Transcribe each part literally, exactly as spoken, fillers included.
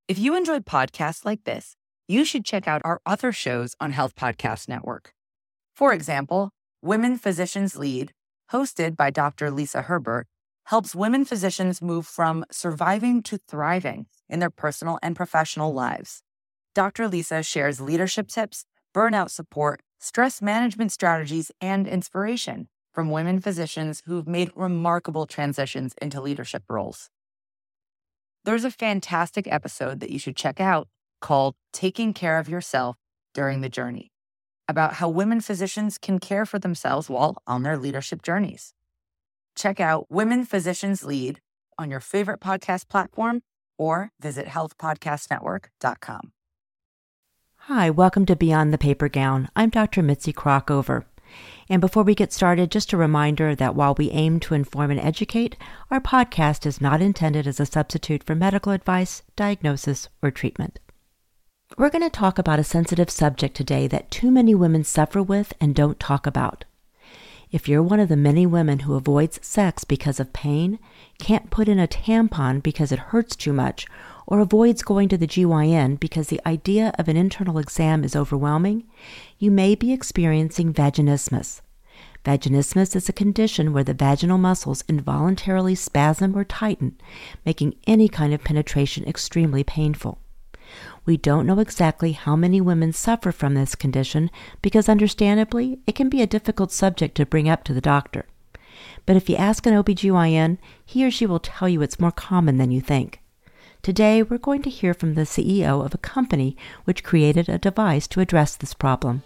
If you enjoy podcasts like this, you should check out our other shows on Health Podcast Network. For example, Women Physicians Lead, hosted by Doctor Lisa Herbert, helps women physicians move from surviving to thriving in their personal and professional lives. Doctor Lisa shares leadership tips, burnout support, stress management strategies, and inspiration from women physicians who've made remarkable transitions into leadership roles. There's a fantastic episode that you should check out called Taking Care of Yourself During the Journey, about how women physicians can care for themselves while on their leadership journeys. Check out Women Physicians Lead on your favorite podcast platform or visit health podcast network dot com. Hi, welcome to Beyond the Paper Gown. I'm Doctor Mitzi Crockover. And before we get started, just a reminder that while we aim to inform and educate, our podcast is not intended as a substitute for medical advice, diagnosis, or treatment. We're going to talk about a sensitive subject today that too many women suffer with and don't talk about. If you're one of the many women who avoids sex because of pain, can't put in a tampon because it hurts too much, or avoids going to the G Y N because the idea of an internal exam is overwhelming, you may be experiencing vaginismus. Vaginismus is a condition where the vaginal muscles involuntarily spasm or tighten, making any kind of penetration extremely painful. We don't know exactly how many women suffer from this condition because, understandably, it can be a difficult subject to bring up to the doctor. But if you ask an O B G Y N, he or she will tell you it's more common than you think. Today, we're going to hear from the C E O of a company which created a device to address this problem.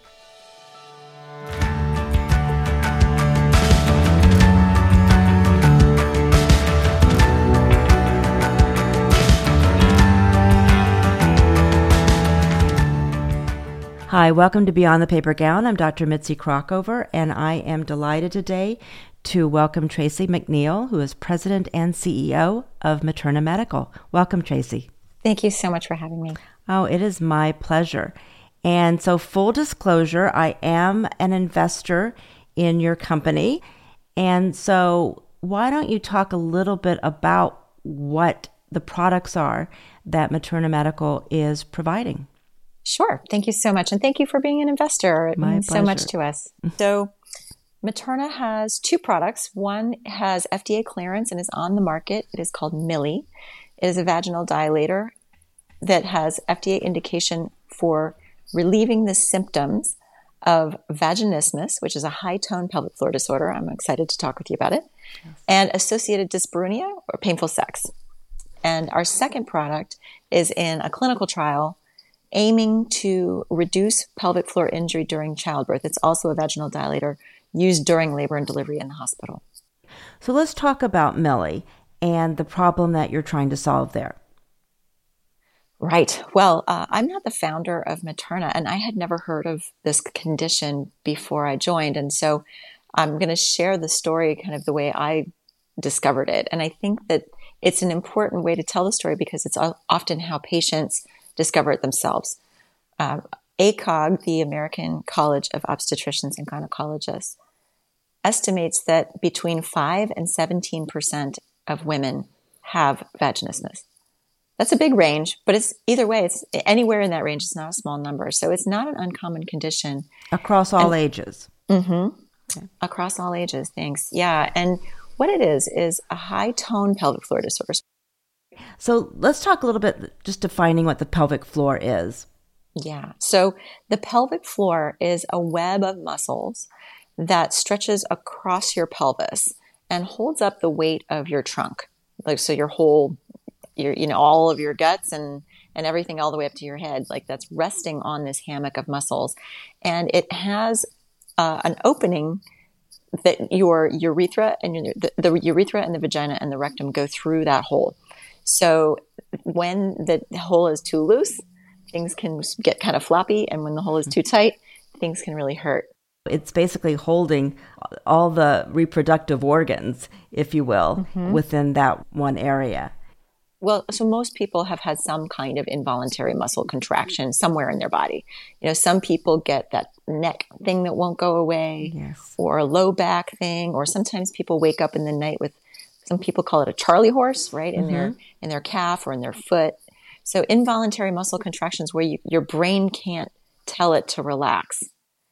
Hi, welcome to Beyond the Paper Gown. I'm Doctor Mitzi Crockover, and I am delighted today to welcome Tracy McNeil, who is President and C E O of Materna Medical. Welcome, Tracy. Thank you so much for having me. Oh, it is my pleasure. And so, full disclosure, I am an investor in your company. And so, why don't you talk a little bit about what the products are that Materna Medical is providing? Sure. Thank you so much. And thank you for being an investor. It My means pleasure. so much to us. So Materna has two products. One has F D A clearance and is on the market. It is called Milli. It is a vaginal dilator that has F D A indication for relieving the symptoms of vaginismus, which is a high-tone pelvic floor disorder. I'm excited to talk with you about it. Yes. And associated dyspareunia or painful sex. And our second product is in a clinical trial aiming to reduce pelvic floor injury during childbirth. It's also a vaginal dilator used during labor and delivery in the hospital. So let's talk about Milli and the problem that you're trying to solve there. Right. Well, uh, I'm not the founder of Materna, and I had never heard of this condition before I joined. And so I'm going to share the story kind of the way I discovered it. And I think that it's an important way to tell the story because it's often how patients discover it themselves. Uh, A C O G, the American College of Obstetricians and Gynecologists, estimates that between five and seventeen percent of women have vaginismus. That's a big range, but it's either way, it's anywhere in that range. It's not a small number. So it's not an uncommon condition. Across all and, ages. Mm-hmm. Okay. Across all ages, thanks. Yeah. And what it is, is a high-tone pelvic floor disorder. So let's talk a little bit, just defining what the pelvic floor is. Yeah. So the pelvic floor is a web of muscles that stretches across your pelvis and holds up the weight of your trunk. Like, so your whole, your, you know, all of your guts and, and everything all the way up to your head, like that's resting on this hammock of muscles. And it has uh, an opening that your urethra and your, the, the urethra and the vagina and the rectum go through that hole. So when the hole is too loose, things can get kind of floppy. And when the hole is too tight, things can really hurt. It's basically holding all the reproductive organs, if you will, mm-hmm. within that one area. Well, so most people have had some kind of involuntary muscle contraction somewhere in their body. You know, some people get that neck thing that won't go away, yes. or a low back thing, or sometimes people wake up in the night with, some people call it a Charlie horse, right, in mm-hmm. their in their calf or in their foot. So involuntary muscle contractions where you, your brain can't tell it to relax.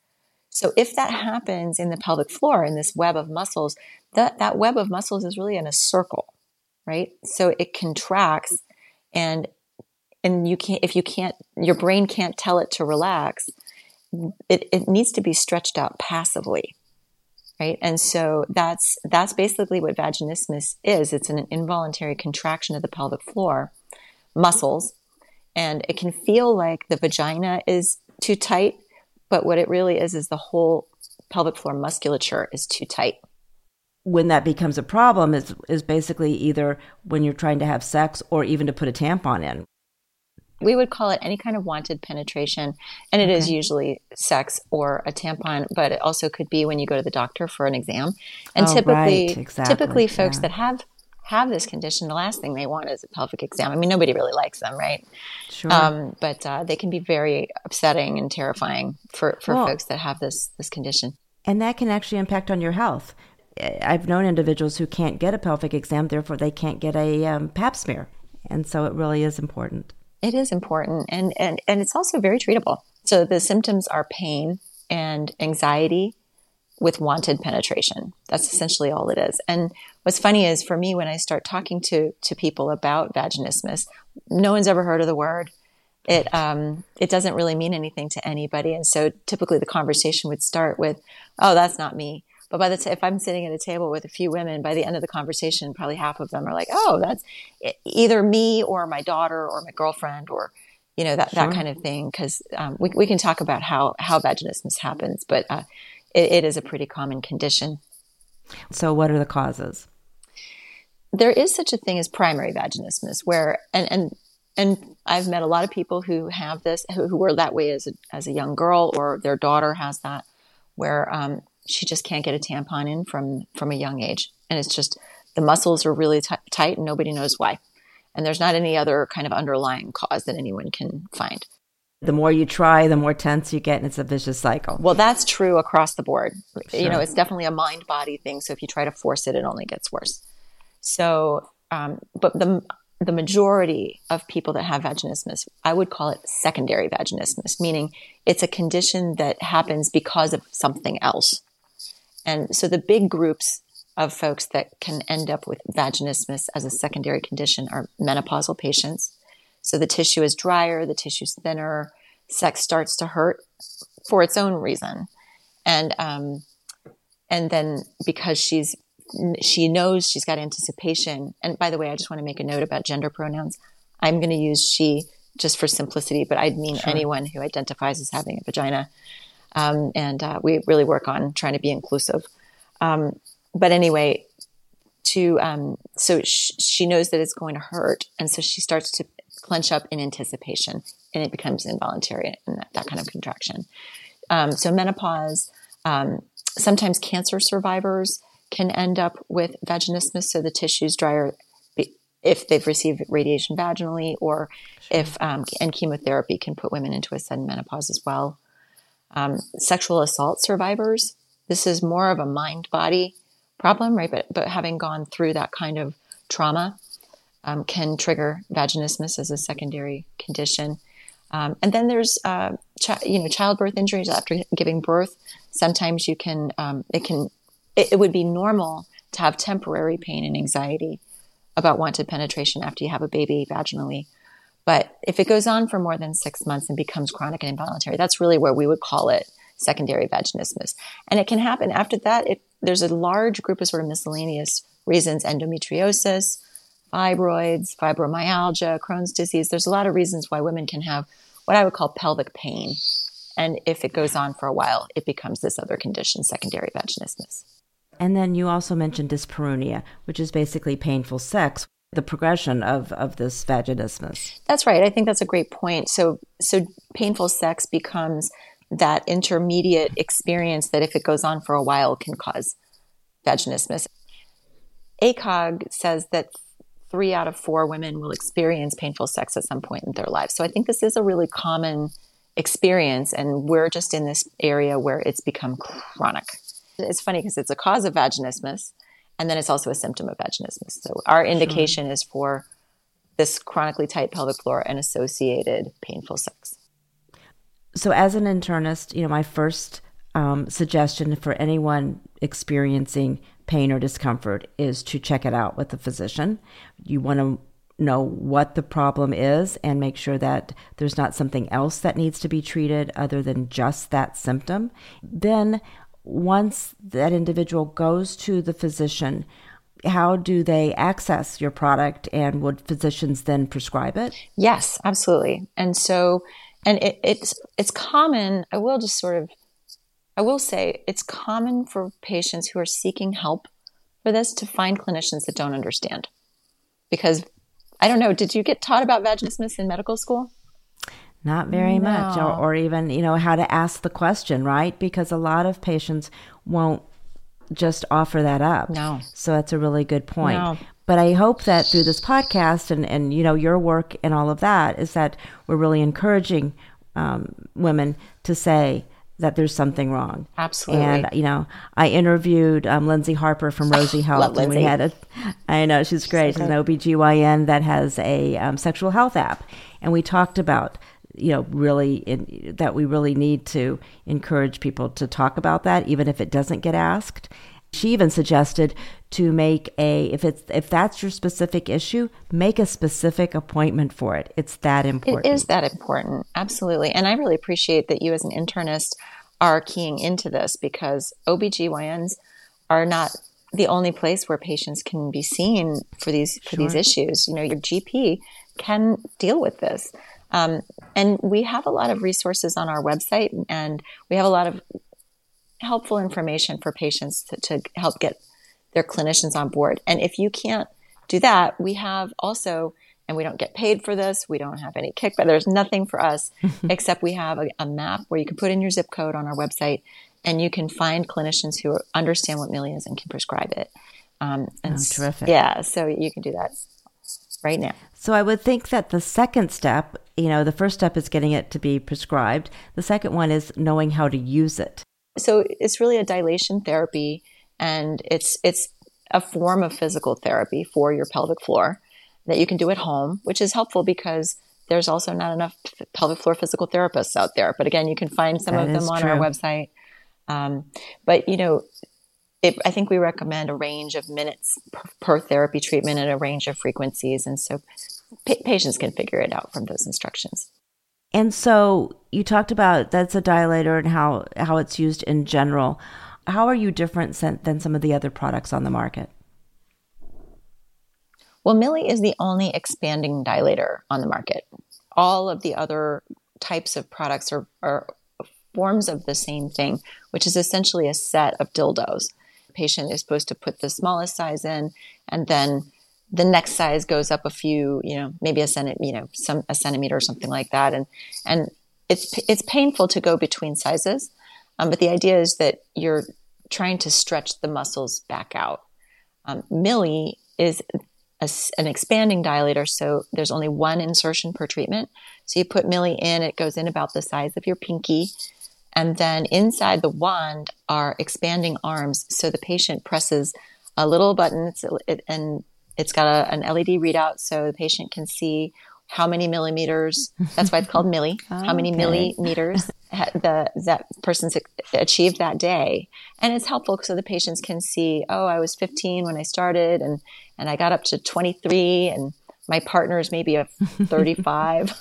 So if that happens in the pelvic floor, in this web of muscles, that, that web of muscles is really in a circle, right? So it contracts, and and you can't, if you can't, your brain can't tell it to relax, it, it needs to be stretched out passively, right? And so that's that's basically what vaginismus is. It's an involuntary contraction of the pelvic floor muscles, and it can feel like the vagina is too tight, but what it really is is the whole pelvic floor musculature is too tight. When that becomes a problem is is basically either when you're trying to have sex or even to put a tampon in. We would call it any kind of wanted penetration, and it Okay. is usually sex or a tampon, but it also could be when you go to the doctor for an exam. And Oh, typically, right, exactly, typically folks yeah. that have have this condition, the last thing they want is a pelvic exam. I mean, nobody really likes them, right? Sure. Um, but uh, they can be very upsetting and terrifying for, for Well- folks that have this this condition. And that can actually impact on your health. I've known individuals who can't get a pelvic exam, therefore they can't get a um, pap smear. And so it really is important. It is important, and, and, and it's also very treatable. So the symptoms are pain and anxiety with wanted penetration. That's essentially all it is. And what's funny is for me, when I start talking to, to people about vaginismus, no one's ever heard of the word. It um, it doesn't really mean anything to anybody. And so typically the conversation would start with, oh, that's not me. But by the time, if I'm sitting at a table with a few women, by the end of the conversation, probably half of them are like, oh, that's either me or my daughter or my girlfriend or, you know, that, Sure. that kind of thing. Because um, we, we can talk about how, how vaginismus happens, but uh, it, it is a pretty common condition. So what are the causes? There is such a thing as primary vaginismus where, and, and, and I've met a lot of people who have this, who, who were that way as a, as a young girl, or their daughter has that, where um, she just can't get a tampon in from, from a young age. And it's just, the muscles are really t- tight and nobody knows why. And there's not any other kind of underlying cause that anyone can find. The more you try, the more tense you get, and it's a vicious cycle. Well, that's true across the board. Sure. You know, it's definitely a mind-body thing. So if you try to force it, it only gets worse. So, um, but the the majority of people that have vaginismus, I would call it secondary vaginismus, meaning it's a condition that happens because of something else. And so the big groups of folks that can end up with vaginismus as a secondary condition are menopausal patients. So the tissue is drier, the tissue's thinner, sex starts to hurt for its own reason. And, um, and then because she's, she knows she's got anticipation. And by the way, I just want to make a note about gender pronouns. I'm going to use she just for simplicity, but I'd mean Sure. anyone who identifies as having a vagina. Um, and uh, we really work on trying to be inclusive. Um, but anyway, to um, so sh- she knows that it's going to hurt, and so she starts to clench up in anticipation, and it becomes involuntary and that, that kind of contraction. Um, so menopause, um, sometimes cancer survivors can end up with vaginismus, so the tissue's drier if they've received radiation vaginally, or sure. if um, and chemotherapy can put women into a sudden menopause as well. Um, sexual assault survivors, this is more of a mind-body problem, right? But but having gone through that kind of trauma um, can trigger vaginismus as a secondary condition. Um, and then there's uh, chi- you know childbirth injuries after giving birth. Sometimes you can um, it can it, it would be normal to have temporary pain and anxiety about wanted penetration after you have a baby vaginally. But if it goes on for more than six months and becomes chronic and involuntary, that's really where we would call it secondary vaginismus. And it can happen after that. It, there's a large group of sort of miscellaneous reasons: endometriosis, fibroids, fibromyalgia, Crohn's disease. There's a lot of reasons why women can have what I would call pelvic pain. And if it goes on for a while, it becomes this other condition, secondary vaginismus. And then you also mentioned dyspareunia, which is basically painful sex, the progression of, of this vaginismus. That's right. I think that's a great point. So, so painful sex becomes that intermediate experience that if it goes on for a while can cause vaginismus. A C O G says that three out of four women will experience painful sex at some point in their lives. So I think this is a really common experience, and we're just in this area where it's become chronic. It's funny because it's a cause of vaginismus, and then it's also a symptom of vaginismus. So our indication sure. is for this chronically tight pelvic floor and associated painful sex. So as an internist, you know, my first um, suggestion for anyone experiencing pain or discomfort is to check it out with a physician. You want to know what the problem is and make sure that there's not something else that needs to be treated other than just that symptom. Then once that individual goes to the physician, how do they access your product, and would physicians then prescribe it? Yes, absolutely. And so, and it, it's, it's common, I will just sort of, I will say it's common for patients who are seeking help for this to find clinicians that don't understand. Because I don't know, did you get taught about vaginismus in medical school? Not very No. much, or, or even, you know, how to ask the question, right? Because a lot of patients won't just offer that up. No. So that's a really good point. No. But I hope that through this podcast and, and, you know, your work and all of that is that we're really encouraging um, women to say that there's something wrong. Absolutely. And, you know, I interviewed um, Lindsay Harper from Rosie Health. Love and we Lindsay. had a, I know, she's great. She's an O B G Y N that has a um, sexual health app. And we talked about, you know, really in, that we really need to encourage people to talk about that, even if it doesn't get asked. She even suggested to make a, if it's if that's your specific issue, make a specific appointment for it. It's that important. It is that important. Absolutely. And I really appreciate that you as an internist are keying into this, because O B G Y Ns are not the only place where patients can be seen for these for Sure. these issues. You know, your G P can deal with this. Um, and we have a lot of resources on our website, and we have a lot of helpful information for patients to, to help get their clinicians on board. And if you can't do that, we have also, and we don't get paid for this, we don't have any kickback, there's nothing for us except we have a, a map where you can put in your zip code on our website, and you can find clinicians who understand what Millie is and can prescribe it. Um, and Oh, terrific. Yeah, so you can do that right now. So I would think that the second step, you know, the first step is getting it to be prescribed. The second one is knowing how to use it. So it's really a dilation therapy, and it's it's a form of physical therapy for your pelvic floor that you can do at home, which is helpful because there's also not enough pelvic floor physical therapists out there. But again, you can find some That of is them on true. our website. Um, but, you know, it, I think we recommend a range of minutes per, per therapy treatment and a range of frequencies. And so pa- patients can figure it out from those instructions. And so you talked about that's a dilator and how, how it's used in general. How are you different than some of the other products on the market? Well, Millie is the only expanding dilator on the market. All of the other types of products are, are forms of the same thing, which is essentially a set of dildos. The patient is supposed to put the smallest size in, and then the next size goes up a few, you know, maybe a centi- you know, some a centimeter or something like that, and and it's it's painful to go between sizes, um, but the idea is that you're trying to stretch the muscles back out. Um, Millie is a, an expanding dilator, so there's only one insertion per treatment. So you put Millie in, it goes in about the size of your pinky, and then inside the wand are expanding arms. So the patient presses a little button, it's, it, and it's got a, an L E D readout, so the patient can see how many millimeters. That's why it's called Millie. How many Okay. millimeters the that person's achieved that day, and it's helpful so the patients can see. Oh, I was fifteen when I started, and and I got up to twenty-three, and my partner is maybe a thirty-five,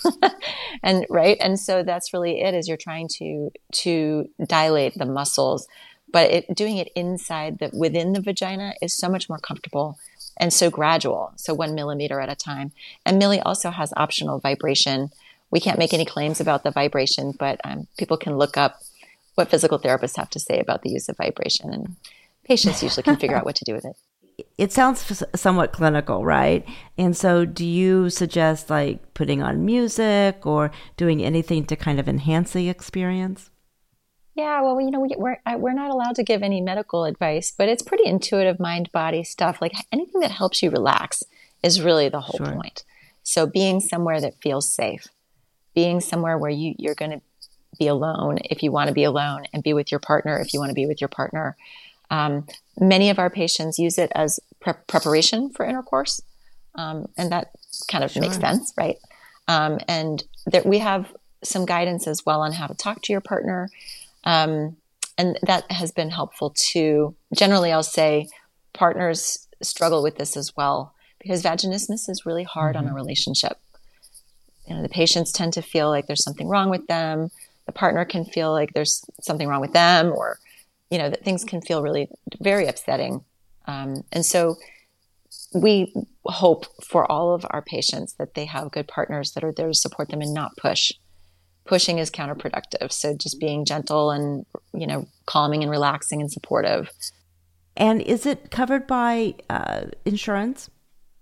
and right, and so that's really it. Is you're trying to to dilate the muscles, but it, doing it inside the within the vagina is so much more comfortable. And so gradual, so one millimeter at a time. And Millie also has optional vibration. We can't make any claims about the vibration, but um, people can look up what physical therapists have to say about the use of vibration, and patients usually can figure out what to do with it. It sounds f- somewhat clinical, right? And so do you suggest like putting on music or doing anything to kind of enhance the experience? Yeah, well, you know, we, we're we're not allowed to give any medical advice, but it's pretty intuitive mind body stuff. Like anything that helps you relax is really the whole Sure. point. So being somewhere that feels safe, being somewhere where you you're going to be alone if you want to be alone, and be with your partner if you want to be with your partner. Um, many of our patients use it as pre- preparation for intercourse. Um, and that kind of Sure. makes sense, right? Um, and that we have some guidance as well on how to talk to your partner. Um, and that has been helpful too. Generally, I'll say partners struggle with this as well because vaginismus is really hard mm-hmm. on a relationship. You know, the patients tend to feel like there's something wrong with them. The partner can feel like there's something wrong with them, or, you know, that things can feel really very upsetting. Um, and so we hope for all of our patients that they have good partners that are there to support them and not push. Pushing is counterproductive. So just being gentle and, you know, calming and relaxing and supportive. And is it covered by uh, insurance?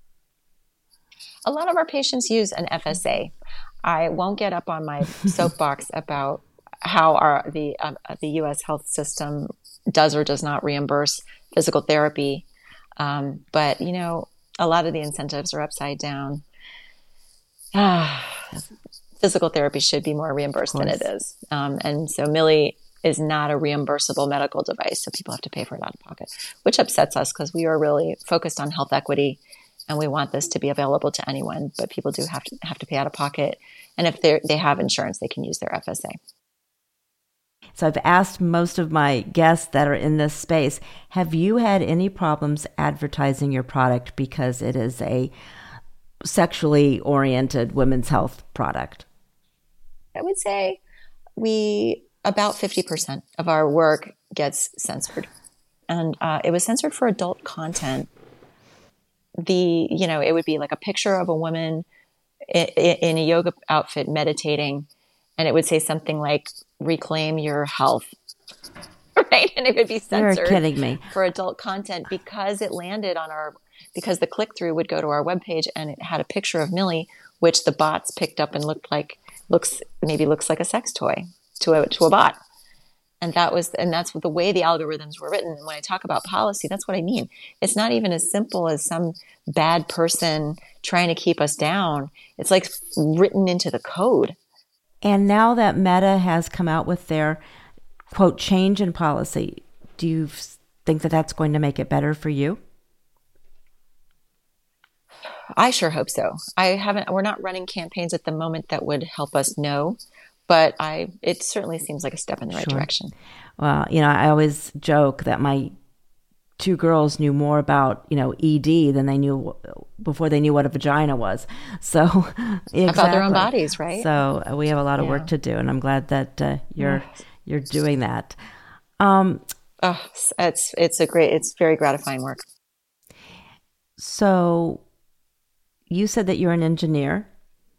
A lot of our patients use an F S A. I won't get up on my soapbox about how our the um, the U S health system does or does not reimburse physical therapy. Um, but, you know, a lot of the incentives are upside down. Ah, physical therapy should be more reimbursed than it is. Um, and so Millie is not a reimbursable medical device, so people have to pay for it out of pocket, which upsets us because we are really focused on health equity and we want this to be available to anyone, but people do have to have to pay out of pocket. And if they they have insurance, they can use their F S A. So I've asked most of my guests that are in this space, have you had any problems advertising your product because it is a sexually oriented women's health product? I would say we, about fifty percent of our work gets censored. And uh, it was censored for adult content. The, you know, it would be like a picture of a woman in, in a yoga outfit meditating, and it would say something like, reclaim your health, right? And it would be censored. You're kidding me. For adult content because it landed on our, because the click-through would go to our webpage and it had a picture of Millie, which the bots picked up and looked like, looks, maybe looks like a sex toy to a, to a bot. And that was, and that's the way the algorithms were written. And when I talk about policy, that's what I mean. It's not even as simple as some bad person trying to keep us down. It's like written into the code. And now that Meta has come out with their, quote, change in policy, do you think that that's going to make it better for you? I sure hope so. I haven't, we're not running campaigns at the moment that would help us know, but I, it certainly seems like a step in the right Sure. direction. Well, you know, I always joke that my two girls knew more about, you know, E D than they knew before they knew what a vagina was. So exactly. About their own bodies, right? So uh, we have a lot of Yeah. work to do, and I'm glad that uh, you're you're doing that. Um, oh, it's it's a great, it's very gratifying work. So you said that you're an engineer.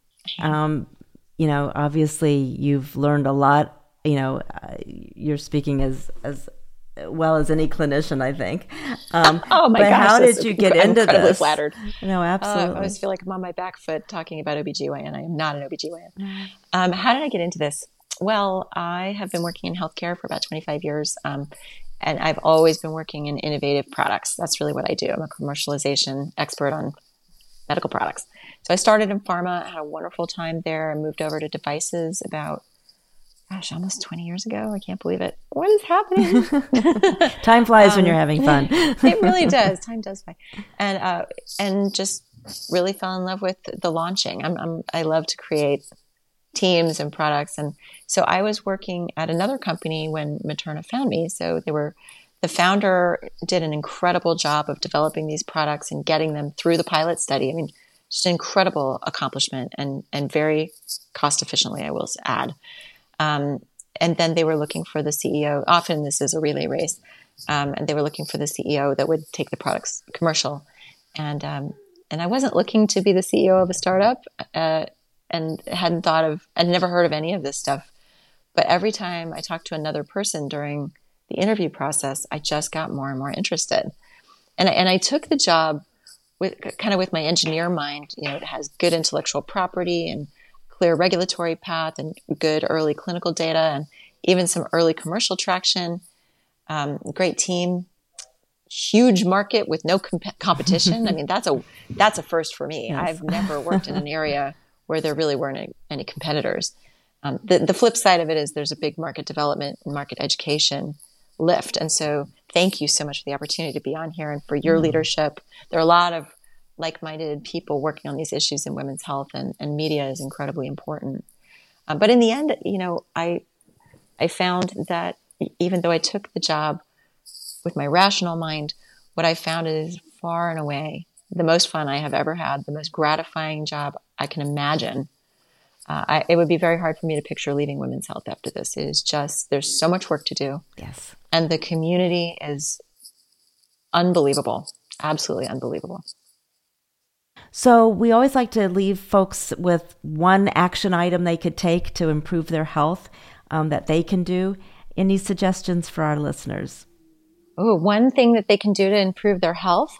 Um, you know, obviously you've learned a lot. You know, uh, you're speaking as as well as any clinician, I think. Um, oh my but gosh! how did you get I'm into incredibly this? Flattered. No, absolutely. Uh, I always feel like I'm on my back foot talking about O B G Y N. I am not an O B G Y N. Um, how did I get into this? Well, I have been working in healthcare for about twenty-five years, um, and I've always been working in innovative products. That's really what I do. I'm a commercialization expert on medical products. So I started in pharma, had a wonderful time there, and moved over to devices about Gosh, almost twenty years ago. I can't believe it. What is happening? Time flies um, when you're having fun. It really does. Time does fly. And uh, and just really fell in love with the launching. I'm, I'm I love to create teams and products. And so I was working at another company when Materna found me. So they were the founder did an incredible job of developing these products and getting them through the pilot study. I mean, just an incredible accomplishment and and very cost efficiently, I will add. Um, and then they were looking for the C E O. Often this is a relay race. Um, and they were looking for the C E O that would take the products commercial. And, um, and I wasn't looking to be the C E O of a startup, uh, and hadn't thought of, I'd never heard of any of this stuff. But every time I talked to another person during the interview process, I just got more and more interested. And I, and I took the job with kind of with my engineer mind. You know, it has good intellectual property and clear regulatory path and good early clinical data and even some early commercial traction. Um, great team, huge market with no comp- competition. I mean, that's a that's a first for me. Yes. I've never worked in an area where there really weren't any, any competitors. Um, the, the flip side of it is there's a big market development and market education lift. And so thank you so much for the opportunity to be on here and for your mm. leadership. There are a lot of like-minded people working on these issues in women's health, and, and media is incredibly important. Um, but in the end, you know, I I found that even though I took the job with my rational mind, what I found is far and away the most fun I have ever had, the most gratifying job I can imagine. Uh, I, it would be very hard for me to picture leaving women's health after this. It is just, there's so much work to do. Yes. And the community is unbelievable, absolutely unbelievable. So we always like to leave folks with one action item they could take to improve their health um, that they can do. Any suggestions for our listeners? Oh, one thing that they can do to improve their health?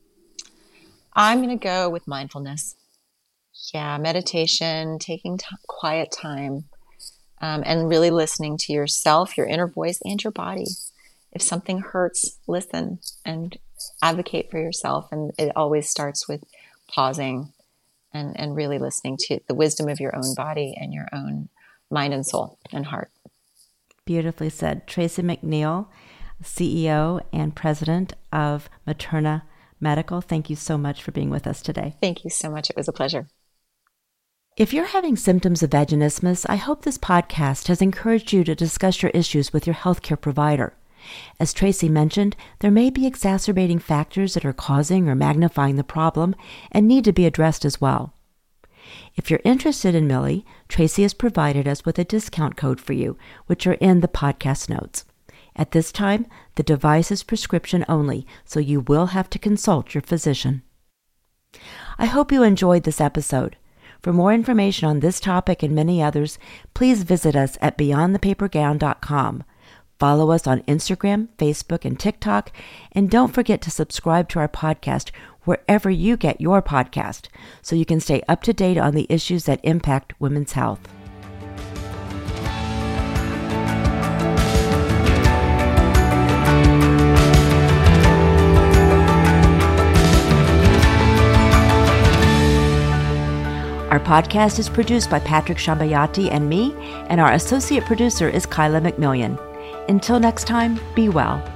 I'm going to go with mindfulness. Yeah, meditation, taking t- quiet time, um, and really listening to yourself, your inner voice, and your body. If something hurts, listen and advocate for yourself. And it always starts with pausing and, and really listening to the wisdom of your own body and your own mind and soul and heart. Beautifully said. Tracy McNeil, C E O and President of Materna Medical, thank you so much for being with us today. Thank you so much. It was a pleasure. If you're having symptoms of vaginismus, I hope this podcast has encouraged you to discuss your issues with your healthcare provider. As Tracy mentioned, there may be exacerbating factors that are causing or magnifying the problem and need to be addressed as well. If you're interested in Millie, Tracy has provided us with a discount code for you, which are in the podcast notes. At this time, the device is prescription only, so you will have to consult your physician. I hope you enjoyed this episode. For more information on this topic and many others, please visit us at beyond the paper gown dot com. Follow us on Instagram, Facebook, and TikTok, and don't forget to subscribe to our podcast wherever you get your podcast, so you can stay up to date on the issues that impact women's health. Our podcast is produced by Patrick Shambayati and me, and our associate producer is Kyla McMillian. Until next time, be well.